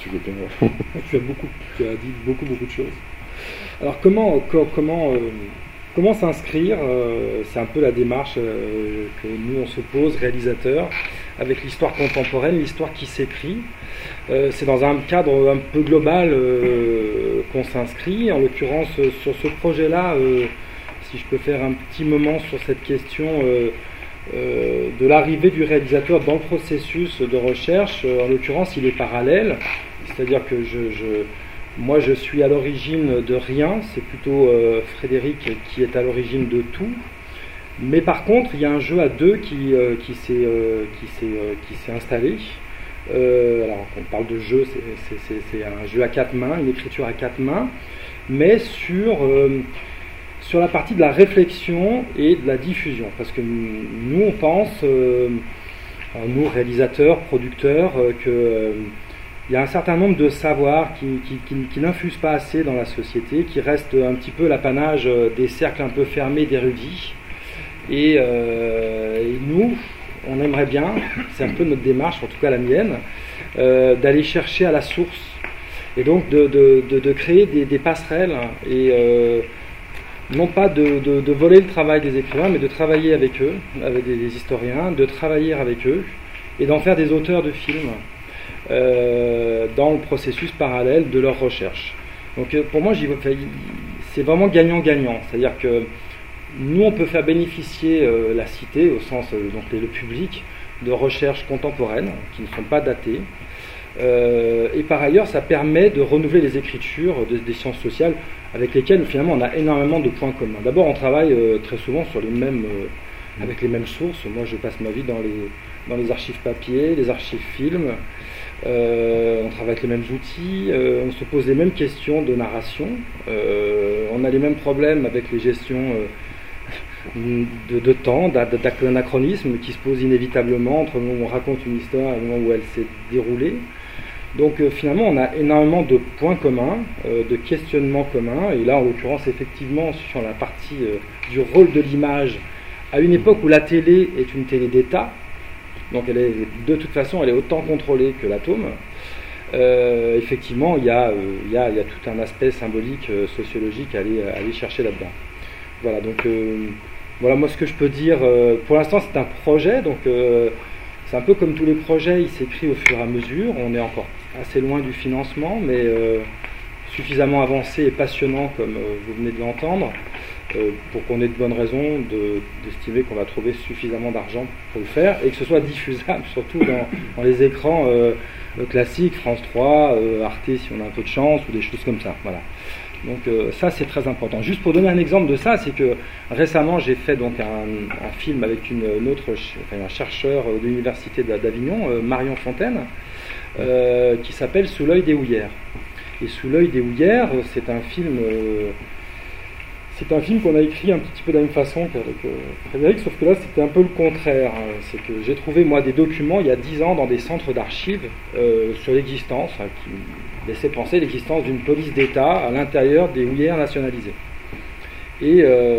Tu as dit beaucoup de choses. Alors comment s'inscrire, c'est un peu la démarche que nous on se pose, réalisateurs, avec l'histoire contemporaine, l'histoire qui s'écrit. C'est dans un cadre un peu global qu'on s'inscrit. En l'occurrence, sur ce projet-là, si je peux faire un petit moment sur cette question de l'arrivée du réalisateur dans le processus de recherche, en l'occurrence, il est parallèle. C'est-à-dire que moi, je suis à l'origine de rien, c'est plutôt Frédéric qui est à l'origine de tout. Mais par contre, il y a un jeu à deux qui s'est installé. Alors, quand on parle de jeu, c'est un jeu à quatre mains, une écriture à quatre mains, mais sur la partie de la réflexion et de la diffusion. Parce que nous, on pense, nous, réalisateurs, producteurs, il y a un certain nombre de savoirs qui n'infusent pas assez dans la société, qui restent un petit peu l'apanage des cercles un peu fermés d'érudits. Et nous, on aimerait bien, c'est un peu notre démarche, en tout cas la mienne, d'aller chercher à la source. Et donc de créer des passerelles, et non pas de voler le travail des écrivains, mais de travailler avec eux, avec des historiens, de travailler avec eux, et d'en faire des auteurs de films. Dans le processus parallèle de leur recherche. Donc pour moi, c'est vraiment gagnant-gagnant. C'est-à-dire que nous, on peut faire bénéficier la cité, au sens donc le public, de recherches contemporaines qui ne sont pas datées. Et par ailleurs, ça permet de renouveler les écritures des sciences sociales avec lesquelles finalement on a énormément de points communs. D'abord, on travaille très souvent sur avec les mêmes sources. Moi, je passe ma vie dans les archives papier, les archives films. On travaille avec les mêmes outils, on se pose les mêmes questions de narration, on a les mêmes problèmes avec les gestions de temps, d'anachronisme qui se posent inévitablement entre le moment où on raconte une histoire et le moment où elle s'est déroulée. Donc finalement on a énormément de points communs, de questionnements communs, et là en l'occurrence effectivement sur la partie du rôle de l'image, à une époque où la télé est une télé d'État. Donc de toute façon, elle est autant contrôlée que l'atome. Effectivement, il y a tout un aspect symbolique, sociologique à aller chercher là-dedans. Voilà, donc voilà moi ce que je peux dire. Pour l'instant, c'est un projet, donc c'est un peu comme tous les projets, il s'écrit au fur et à mesure. On est encore assez loin du financement, mais suffisamment avancé et passionnant comme vous venez de l'entendre. Pour qu'on ait de bonnes raisons d'estimer qu'on va trouver suffisamment d'argent pour le faire et que ce soit diffusable surtout dans les écrans classiques, France 3, Arte si on a un peu de chance ou des choses comme ça. Voilà. Donc ça c'est très important. Juste pour donner un exemple de ça, c'est que récemment j'ai fait donc un film avec un chercheur de l'université d'Avignon, Marion Fontaine, qui s'appelle Sous l'œil des houillères. Et Sous l'œil des houillères, c'est un film qu'on a écrit un petit peu de la même façon qu'avec Frédéric, sauf que là c'était un peu le contraire. C'est que j'ai trouvé moi des documents il y a 10 ans dans des centres d'archives sur l'existence, qui laissaient penser l'existence d'une police d'État à l'intérieur des houillères nationalisées. Et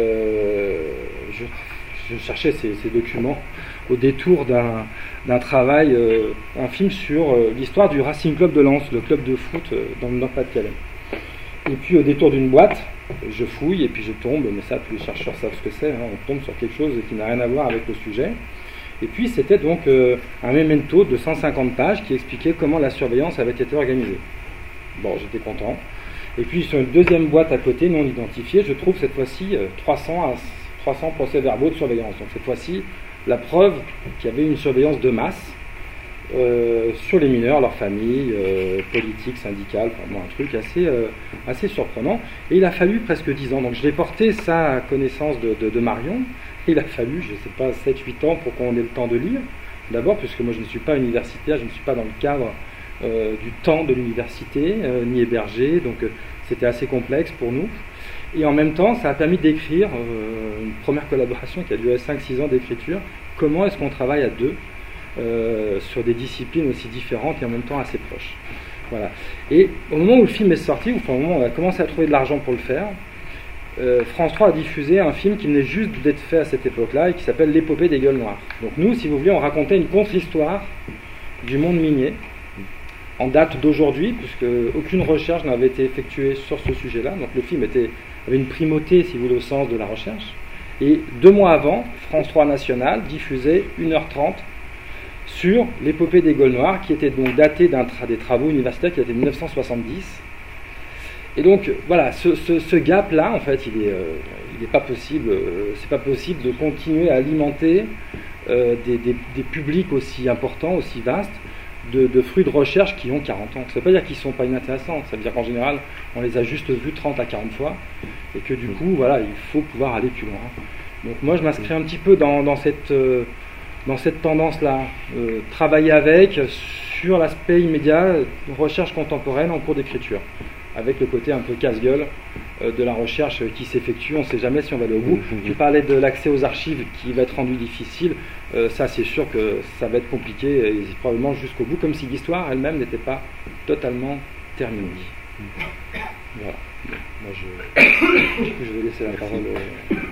je cherchais ces documents au détour d'un travail, un film sur l'histoire du Racing Club de Lens, le club de foot dans le Nord-Pas-de-Calais. Et puis au détour d'une boîte, je fouille et puis je tombe, mais ça tous les chercheurs savent ce que c'est, on tombe sur quelque chose qui n'a rien à voir avec le sujet. Et puis c'était donc un memento de 150 pages qui expliquait comment la surveillance avait été organisée. Bon, j'étais content. Et puis sur une deuxième boîte à côté, non identifiée, je trouve cette fois-ci 300 procès-verbaux de surveillance. Donc cette fois-ci, la preuve qu'il y avait une surveillance de masse sur les mineurs, leurs familles, politiques, syndicales, enfin, un truc assez surprenant. Et il a fallu presque 10 ans. Donc je l'ai porté ça à connaissance de Marion. Il a fallu, je ne sais pas, 7-8 ans pour qu'on ait le temps de lire. D'abord, puisque moi je ne suis pas universitaire, je ne suis pas dans le cadre du temps de l'université, ni hébergé, donc c'était assez complexe pour nous. Et en même temps, ça a permis d'écrire une première collaboration qui a duré 5-6 ans d'écriture. Comment est-ce qu'on travaille à deux sur des disciplines aussi différentes et en même temps assez proches. Voilà. Et au moment où le film est sorti, au moment où on a commencé à trouver de l'argent pour le faire, France 3 a diffusé un film qui venait juste d'être fait à cette époque-là et qui s'appelle L'épopée des gueules noires. Donc nous, si vous voulez, on racontait une contre-histoire du monde minier en date d'aujourd'hui, puisque aucune recherche n'avait été effectuée sur ce sujet-là. Donc le film avait une primauté, si vous voulez, au sens de la recherche. Et 2 mois avant, France 3 National diffusait 1h30 sur l'épopée des Gaules Noires, qui était donc datée des travaux universitaires qui dataient de 1970. Et donc voilà, ce gap-là, en fait, il est pas possible. C'est pas possible de continuer à alimenter des publics aussi importants, aussi vastes, de fruits de recherche qui ont 40 ans. Ça ne veut pas dire qu'ils ne sont pas inintéressants, ça veut dire qu'en général, on les a juste vus 30 à 40 fois, et que du coup, voilà, il faut pouvoir aller plus loin. Donc moi, je m'inscris un petit peu dans cette tendance-là, travailler avec, sur l'aspect immédiat, recherche contemporaine en cours d'écriture, avec le côté un peu casse-gueule de la recherche qui s'effectue, on ne sait jamais si on va aller au bout. Tu parlais de l'accès aux archives qui va être rendu difficile, ça c'est sûr que ça va être compliqué, et probablement jusqu'au bout, comme si l'histoire elle-même n'était pas totalement terminée. Voilà. Moi, je vais laisser la parole